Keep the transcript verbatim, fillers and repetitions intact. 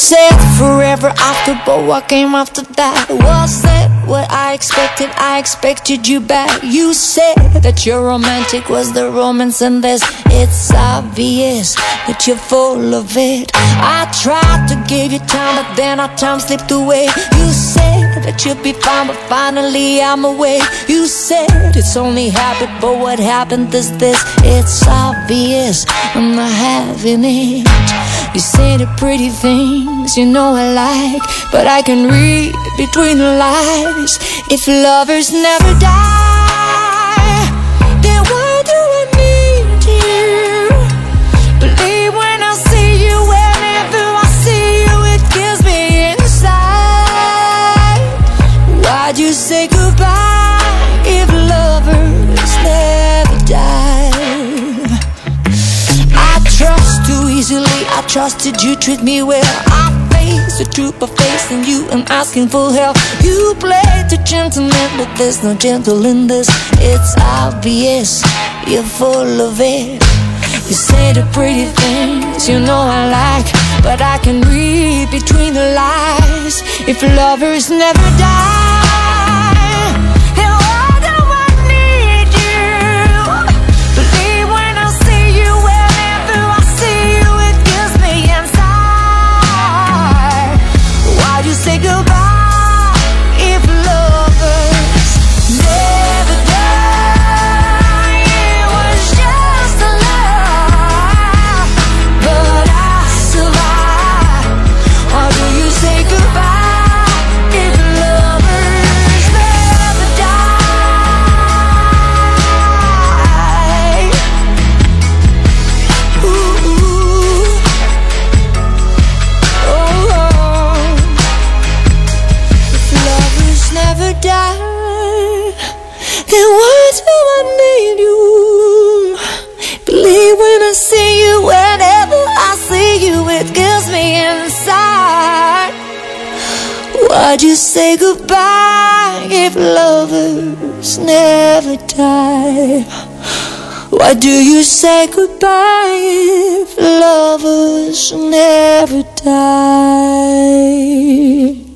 said forever after, but what came after that? Was that what I expected? I expected you back. You said that your romantic was the romance in this. It's obvious that you're full of it. I tried to give you time, but then our time slipped away. You said that you'd be fine, but finally I'm away. You said it's only habit, but what happened is this. It's obvious I'm not having it. You say the pretty things you know I like, but I can read between the lines. If lovers never die, then why do I need you? Believe when I see you, whenever I see you, it kills me inside. Why'd you say goodbye if lovers never die? I trust too easily, I trusted you, treat me well. I face the truth of facing you and asking for help. You play the gentleman, but there's no gentle in this. It's obvious you're full of it. You say the pretty things you know I like, but I can read between the lines. If lovers never die, then why do I need you? Believe when I see you, whenever I see you, it kills me inside. Why'd you say goodbye if lovers never die? It was just a lie, but I survived. Why do you say goodbye if lovers never die? Ooh, oh, oh. If lovers never die, then why do I need you? Believe when I see you, whenever I see you, it kills me inside. Why'd you say goodbye if lovers never die? Why do you say goodbye if lovers never die?